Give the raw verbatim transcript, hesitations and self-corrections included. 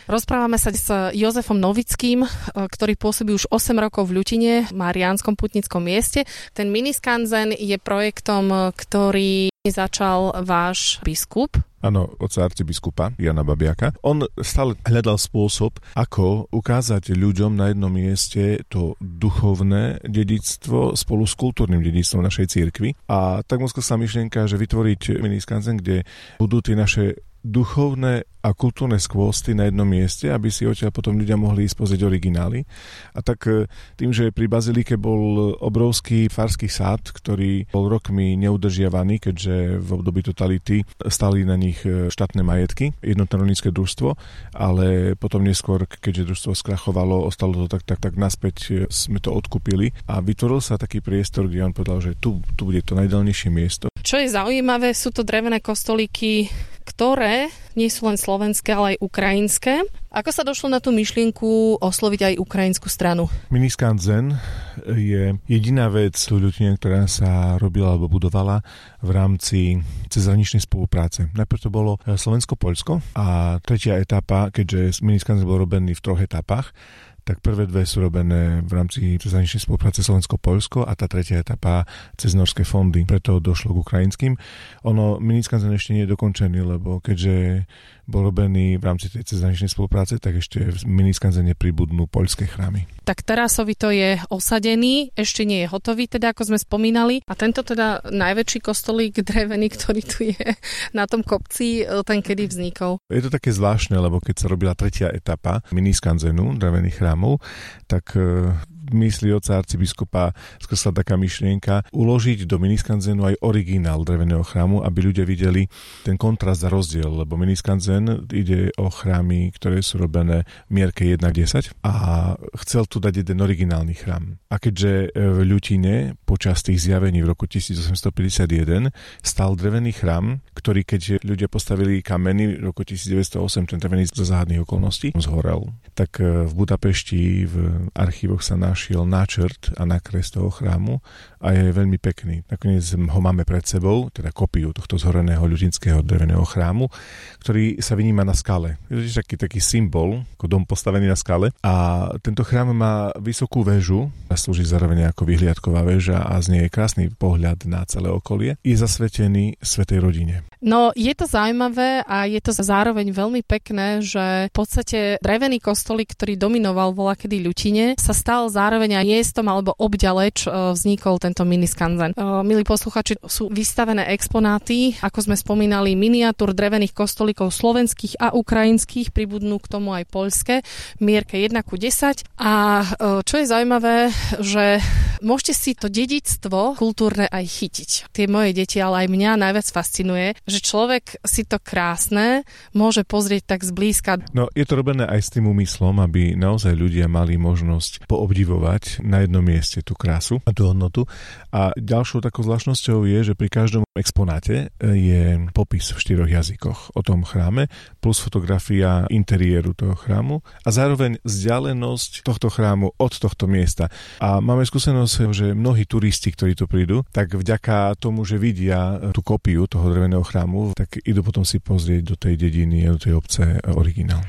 Rozprávame sa s Jozefom Novickým, ktorý pôsobí už osem rokov v Ľutine, v Mariánskom putnickom mieste. Ten miniskanzen je projektom, ktorý začal váš biskup. Áno, otca arcibiskupa Jana Babiaka. On stále hľadal spôsob, ako ukázať ľuďom na jednom mieste to duchovné dedičstvo spolu s kultúrnym dedičstvom našej cirkvi. A tak mu skúsila myšlienka, že vytvoriť miniskanzen, kde budú tie naše duchovné a kultúrne skvosty na jednom mieste, aby si odtiaľ potom ľudia mohli ísť pozrieť originály. A tak tým, že pri Bazilike bol obrovský farský sád, ktorý bol rokmi neudržiavaný, keďže v období totality stali na nich štátne majetky, jednotné rolnícke družstvo, ale potom neskôr, keďže družstvo skrachovalo, ostalo to tak, tak, tak naspäť sme to odkúpili a vytvoril sa taký priestor, kde on povedal, že tu, tu bude to najdalnejšie miesto. Čo je zaujímavé, sú to drevené kostolíky, ktoré nie sú len slovenské, ale aj ukrajinské. Ako sa došlo na tú myšlienku osloviť aj ukrajinskú stranu? Miniskanzen je jediná vec v Ľutine, ktorá sa robila alebo budovala v rámci cezhraničnej spolupráce. Najprv to bolo Slovensko-Poľsko a tretia etapa, keďže miniskanzen bol robený v troch etapách, tak prvé dve sú robené v rámci cezhraničnej spolupráce Slovensko-Poľsko a tá tretia etapa cez norské fondy. Preto došlo k ukrajinským. Ono, miniskanzen ešte nie je dokončený, lebo keďže bol robený v rámci tej cezhraničnej spolupráce, tak ešte v miniskanzene pribudnú poľské chrámy. Tak Tarasovito je osadený, ešte nie je hotový, teda ako sme spomínali. A tento teda najväčší kostolík drevený, ktorý tu je na tom kopci, ten kedy vznikol? Je to také zvláštne, lebo keď sa robila tretia etapa miniskanzenu, drevených chrámov, tak mysli otca arcibiskupa skúsila taká myšlienka uložiť do miniskanzenu aj originál dreveného chrámu, aby ľudia videli ten kontrast a rozdiel, lebo miniskanzen ide o chrámy, ktoré sú robené v mierke jeden k desať a chcel tu dať jeden originálny chrám. A keďže v Ľutine počas tých zjavení v roku tisícosemstopäťdesiatjeden stal drevený chrám, ktorý keď ľudia postavili kameny v roku tisícdeväťstoosem, ten drevený zo záhadných okolností zhorel. Tak v Budapešti v archívoch sa našiel náčrt a nakres toho chrámu a je veľmi pekný. Nakoniec ho máme pred sebou, teda kopiu tohto zhoreného ľutinského dreveného chrámu, ktorý sa vyníma na skale. Je to taký, taký symbol, ako dom postavený na skale a tento chrám má vysokú väžu a slúži zároveň ako vyhliadková väža a z nej je krásny pohľad na celé okolie. Je zasvetený svätej rodine. No, je to zaujímavé a je to zároveň veľmi pekné, že v podstate drevený kostolík, ktorý dominoval voľakedy Ľutine, sa stal zároveň aj miestom alebo obďaleč vznikol tento miniskanzen. Milí posluchači, sú vystavené exponáty, ako sme spomínali, miniatúr drevených kostolíkov slovenských a ukrajinských, pribudnú k tomu aj poľské, v mierke jeden ku desať. A čo je zaujímavé, že môžete si to dedičstvo kultúrne aj chytiť. Tie moje deti, ale aj mňa najviac fascinuje, že človek si to krásne môže pozrieť tak zblízka. No, je to robené aj s tým úmyslom, aby naozaj ľudia mali možnosť poobdivovať na jednom mieste tú krásu a tú hodnotu. A ďalšou takou zvláštnosťou je, že pri každom exponáte je popis v štyroch jazykoch o tom chráme, plus fotografia interiéru toho chrámu a zároveň vzdialenosť tohto chrámu od tohto miesta. A máme skúsenosť, že mnohí turisti, ktorí tu prídu, tak vďaka tomu, že vidia tú kopiu toho dreveného chrámu, tak idú potom si pozrieť do tej dediny a do tej obce originál.